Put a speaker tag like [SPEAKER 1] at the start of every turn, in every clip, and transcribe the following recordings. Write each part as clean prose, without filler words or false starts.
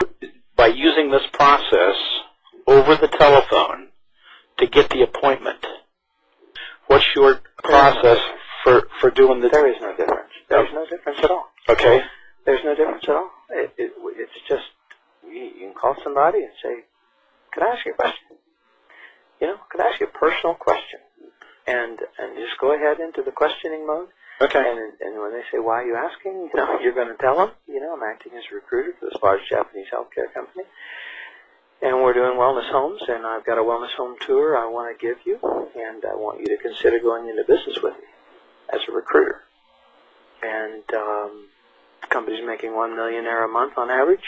[SPEAKER 1] by using this process over the telephone to get the appointment. What's your process for doing the...
[SPEAKER 2] There is no difference. There's no difference at all.
[SPEAKER 1] Okay.
[SPEAKER 2] There's no difference at all. It's just, you can call somebody and say, can I ask you a question? Can I ask you a personal question? And just go ahead into the questioning mode.
[SPEAKER 1] Okay.
[SPEAKER 2] And when they say, why are you asking? You're going to tell them, I'm acting as a recruiter for this large Japanese healthcare company. And we're doing wellness homes, and I've got a wellness home tour I want to give you, and I want you to consider going into business with me as a recruiter. And the company's making $1 million a month on average,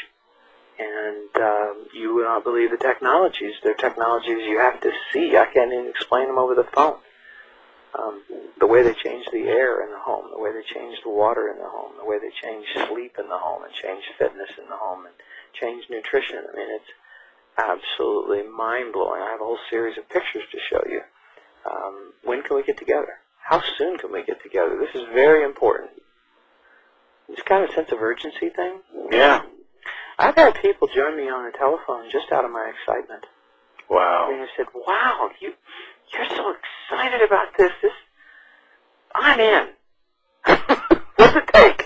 [SPEAKER 2] and you will not believe the technologies. They're technologies you have to see. I can't even explain them over the phone. The way they change the air in the home, the way they change the water in the home, the way they change sleep in the home, and change fitness in the home, and change nutrition. I mean, it's absolutely mind-blowing. I have a whole series of pictures to show you. When can we get together? How soon can we get together? This is very important. It's kind of a sense of urgency thing.
[SPEAKER 1] Yeah.
[SPEAKER 2] I've had people join me on the telephone just out of my excitement.
[SPEAKER 1] Wow.
[SPEAKER 2] And they said, wow, you're so excited about this. I'm in. What's it take?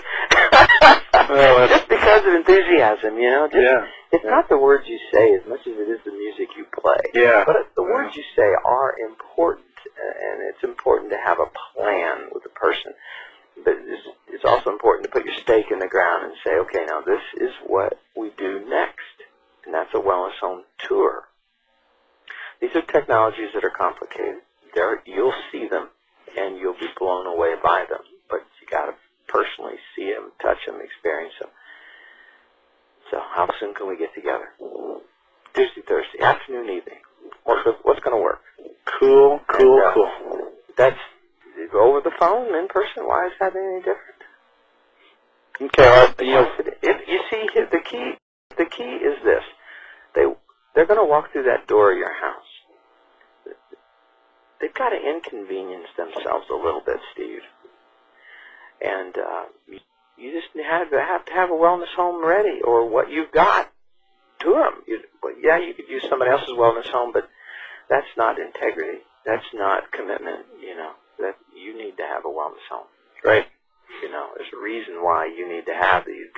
[SPEAKER 1] Well,
[SPEAKER 2] just because of enthusiasm,
[SPEAKER 1] yeah.
[SPEAKER 2] It's not the words you say as much as it is the music you play.
[SPEAKER 1] Yeah.
[SPEAKER 2] But the words you say are important, and it's important to have a plan with the person. But it's also important to put your stake in the ground and say, okay, now this is what we do next. And that's a wellness home tour. These are technologies that are complicated. You'll see them, and you'll be blown away by them. But you got to personally see them, touch them, experience them. So how soon can we get together? Tuesday, Thursday, afternoon, evening. What's going to work?
[SPEAKER 1] Cool.
[SPEAKER 2] That's over the phone, in person. Why is that any different?
[SPEAKER 1] Okay.
[SPEAKER 2] You see, the key is this. They're going to walk through that door of your house. They've got to inconvenience themselves a little bit, Steve. And you just have to have a wellness home ready, or what you've got to them. You could use somebody else's wellness home, but that's not integrity. That's not commitment. That you need to have a wellness home.
[SPEAKER 1] Right.
[SPEAKER 2] There's a reason why you need to have the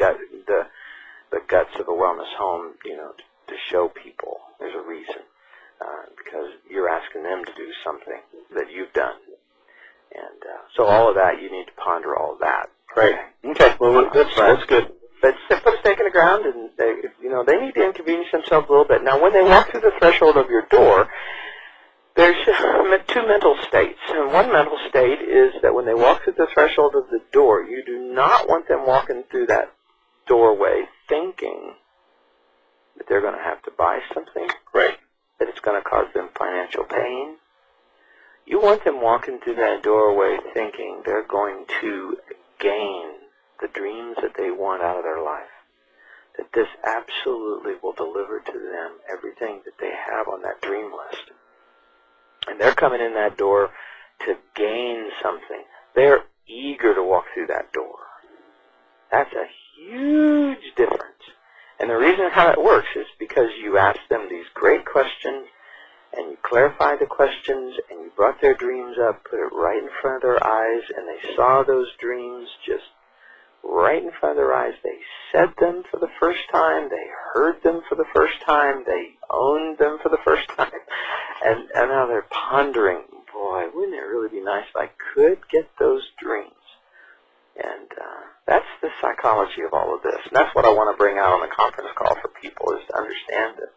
[SPEAKER 2] guts of a wellness home. To show people. There's a reason. Because you're asking them to do something that you've done. And so all of that, you need to ponder all of that.
[SPEAKER 1] Right. Okay. Well, that's good.
[SPEAKER 2] But put a stake in the ground, and they need to inconvenience themselves a little bit. Now, when they walk through the threshold of your door, there's two mental states. And one mental state is that when they walk through the threshold of the door, you do not want them walking through that doorway thinking that they're going to have to buy something.
[SPEAKER 1] Right.
[SPEAKER 2] That it's going to cause them financial pain. You want them walking through that doorway thinking they're going to gain the dreams that they want out of their life. That this absolutely will deliver to them everything that they have on that dream list. And they're coming in that door to gain something. They're eager to walk through that door. That's a huge difference. And the reason how it works is because you ask them these great questions, and you clarify the questions, and you brought their dreams up, put it right in front of their eyes, and they saw those dreams just right in front of their eyes. They said them for the first time. They heard them for the first time. They owned them for the first time. And now they're pondering, boy, wouldn't it really be nice if I could get those dreams? And that's the psychology of all of this. And that's what I want to bring out on the conference call for people, is to understand it.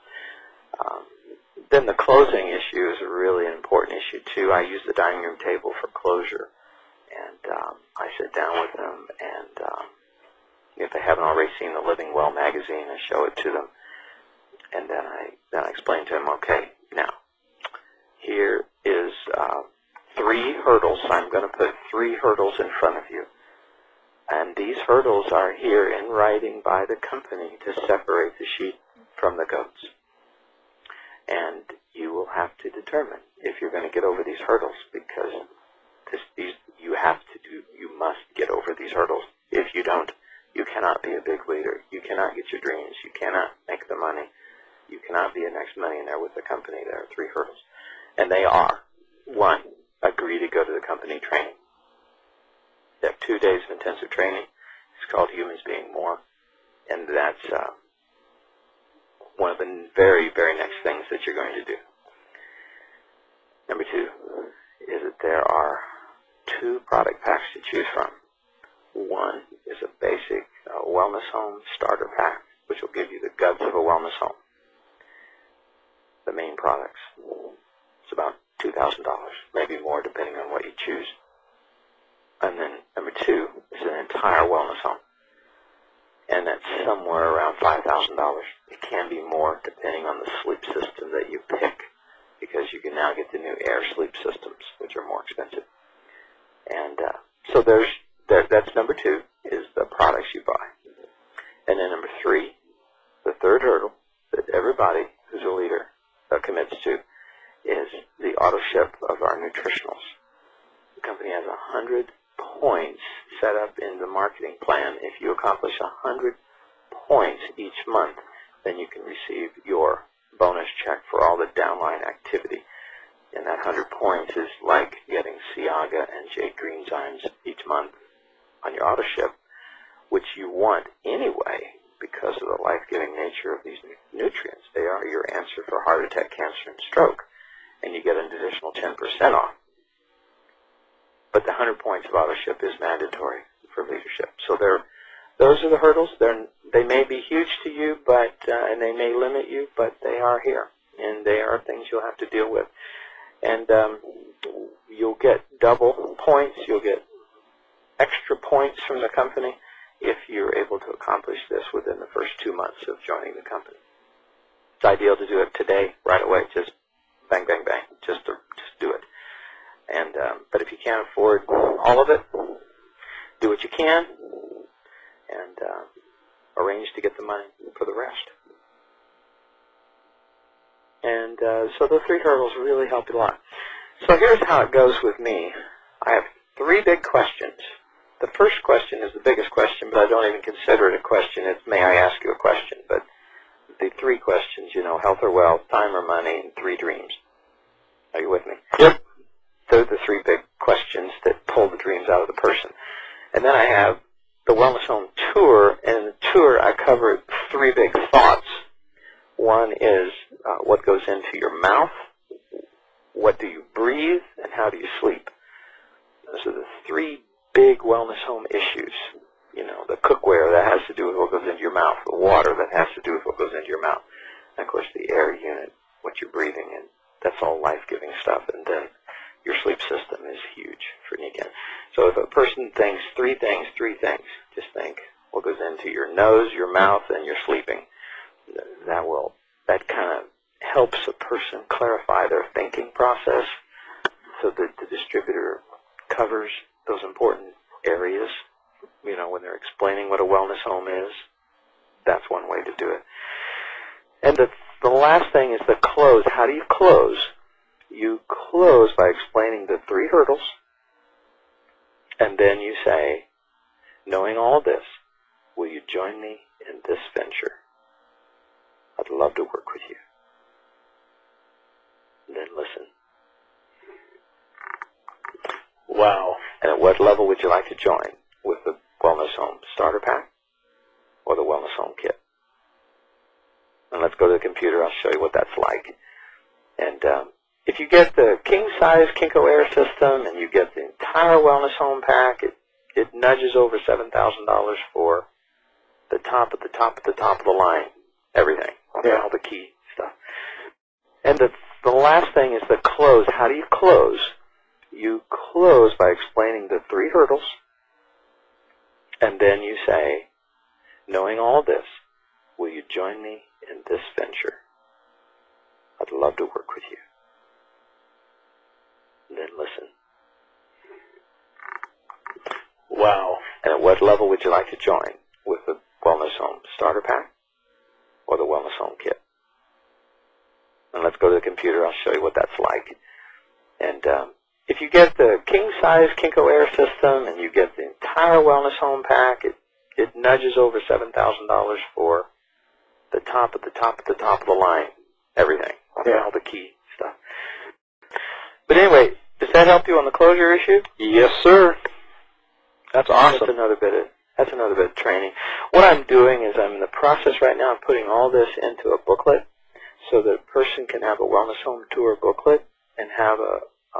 [SPEAKER 2] Then the closing issue is a really important issue, too. I use the dining room table for closure. And I sit down with them, and if they haven't already seen the Living Well magazine, I show it to them. And then I explain to them, okay, now, here is 3 hurdles. I'm going to put 3 hurdles in front of you. And these hurdles are here in writing by the company to separate the sheep from the goats. And you will have to determine if you're going to get over these hurdles, because you must get over these hurdles. If you don't, You cannot be a big leader. You cannot get your dreams. You cannot make the money. You cannot be a next millionaire with the company. There are 3 hurdles. And they are, 1, agree to go to the company training. They have 2 days of intensive training. It's called Humans Being More. And that's one of the very, very next things that you're going to do. Number 2 is that there are 2 product packs to choose from. 1 is a basic wellness home starter pack, which will give you the guts of a wellness home. The main products. It's about $2,000, maybe more depending on what you choose. And then number 2 is an entire wellness home. And that's somewhere around $5,000. It can be more depending on the sleep system that you pick, because you can now get the new Air sleep systems, which are more expensive. And so that's number 2, is the products you buy. And then number 3, the third hurdle that everybody who's a leader commits to, is the auto ship of our nutritionals. The company has 100 points set up in the marketing plan. If you accomplish 100 points each month, then you can receive your bonus check for all the downline activity. And that 100 points is like getting Ciaga and Jade Greenzymes each month on your auto ship, which you want anyway because of the life-giving nature of these nutrients. They are your answer for heart attack, cancer, and stroke. And you get an additional 10% off. But the 100 points of auto ship is mandatory for leadership. So those are the hurdles. They may be huge to you, but and they may limit you, but they are here, and they are things you'll have to deal with. And you'll get double points. You'll get extra points from the company if you're able to accomplish this within the first 2 months of joining the company. It's ideal to do it today, right away. Just bang, bang, bang. Just do it. And but if you can't afford all of it, do what you can, and arrange to get the money for the rest. And so those 3 hurdles really help you a lot. So here's how it goes with me. I have 3 big questions. The first question is the biggest question, but I don't even consider it a question. It's, may I ask you a question? But the 3 questions, health or wealth, time or money, and 3 dreams. Are you with me?
[SPEAKER 1] Yep.
[SPEAKER 2] Those are the 3 big questions that pull the dreams out of the person. And then I have the Wellness Home Tour, and in the tour I cover 3 big thoughts. One is what goes into your mouth, what do you breathe, and how do you sleep. Those are the 3 big wellness home issues. The cookware, that has to do with what goes into your mouth. The water, that has to do with what goes into your mouth. And of course the air unit, what you're breathing in. That's all life-giving stuff. And then your sleep system is huge for Nikan. So if a person thinks 3 things, just think what goes into your nose, your mouth, and your sleeping. That kind of helps a person clarify their thinking process, so that the distributor covers those important areas. When they're explaining what a wellness home is, that's one way to do it. And the last thing is the close. How do you close? You close by explaining the 3 hurdles, and then you say, knowing all this, will you join me in this venture? I'd love to work with you. And then listen.
[SPEAKER 1] Wow.
[SPEAKER 2] And at what level would you like to join? With the Wellness Home Starter Pack or the Wellness Home Kit? And let's go to the computer. I'll show you what that's like. And if you get the king-size Kinko Air system and you get the entire Wellness Home Pack, it nudges over $7,000 for the top of the line. Everything.
[SPEAKER 1] Yeah.
[SPEAKER 2] All the key stuff. And the last thing is the close. How do you close? You close by explaining the 3 hurdles, and then you say, knowing all this, will you join me in this venture? I'd love to work with you. And then listen.
[SPEAKER 1] Wow.
[SPEAKER 2] And at what level would you like to join? With the Wellness Home Starter Pack or the Wellness Home Kit? And let's go to the computer. I'll show you what that's like. And if you get the king-size Kinko Air system and you get the entire Wellness Home Pack, it nudges over $7,000 for the top of the line, everything, all the key stuff. But anyway, does that help you on the closure issue?
[SPEAKER 1] Yes, sir. That's awesome.
[SPEAKER 2] That's another bit of training. What I'm doing is I'm in the process right now of putting all this into a booklet so that a person can have a wellness home tour booklet and have a,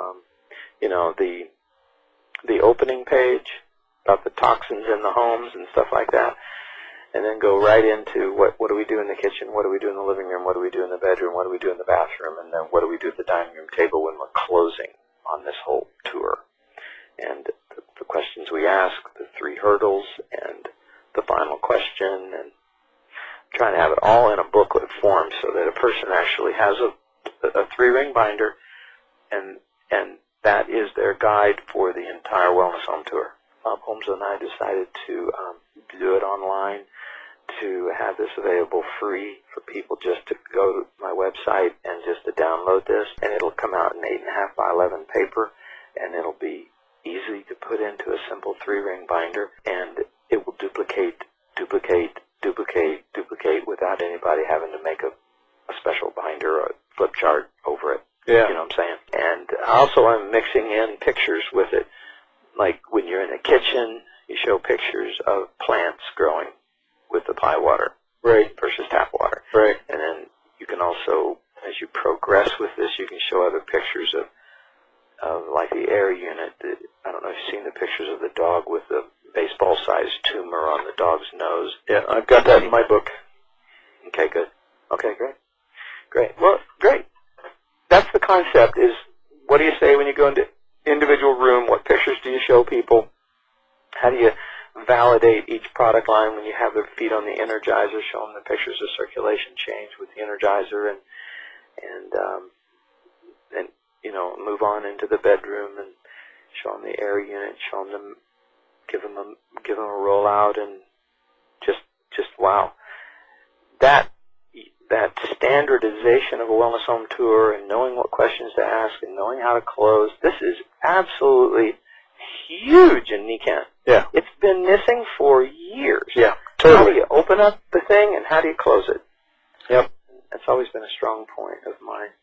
[SPEAKER 2] the opening page about the toxins in the homes and stuff like that, and then go right into what do we do in the kitchen, what do we do in the living room, what do we do in the bedroom, what do we do in the bathroom, and then what do we do at the dining room table when we're closing on this whole tour. And the questions we ask, the 3 hurdles, and the final question, and trying to have it all in a booklet form so that a person actually has a 3-ring binder, and that is their guide for the entire wellness home tour. Bob Holmes and I decided to do it online, to have this available free for people just to go to my website and just to download this, and it'll come out in 8.5 by 11 paper, and it'll be easy to put into a simple 3-ring binder, and it will duplicate without anybody having to make a special binder or a flip chart over it.
[SPEAKER 1] Yeah.
[SPEAKER 2] You know what I'm saying? And also I'm mixing in pictures with it. Like when you're in the kitchen, you show pictures of plants growing with the pie water,
[SPEAKER 1] right,
[SPEAKER 2] versus tap water.
[SPEAKER 1] Right.
[SPEAKER 2] And then you can also, as you progress with this, you can show other pictures of like the air unit. I don't know if you've seen the pictures of the dog with the baseball-sized tumor on the dog's nose.
[SPEAKER 1] Yeah, I've got that in my book.
[SPEAKER 2] Okay, good. Okay, great. Well, great. That's the concept. Is what do you say when you go into individual room? What pictures do you show people? How do you validate each product line when you have their feet on the Energizer? Show them the pictures of circulation change with the Energizer, and move on into the bedroom and show them the air unit. Show them, give them a rollout, and just wow. That standardization of a wellness home tour and knowing what questions to ask and knowing how to close, this is absolutely huge in NECANN.
[SPEAKER 1] Yeah.
[SPEAKER 2] It's been missing for years.
[SPEAKER 1] Yeah, totally.
[SPEAKER 2] How do you open up the thing and how do you close it?
[SPEAKER 1] Yep.
[SPEAKER 2] That's always been a strong point of mine.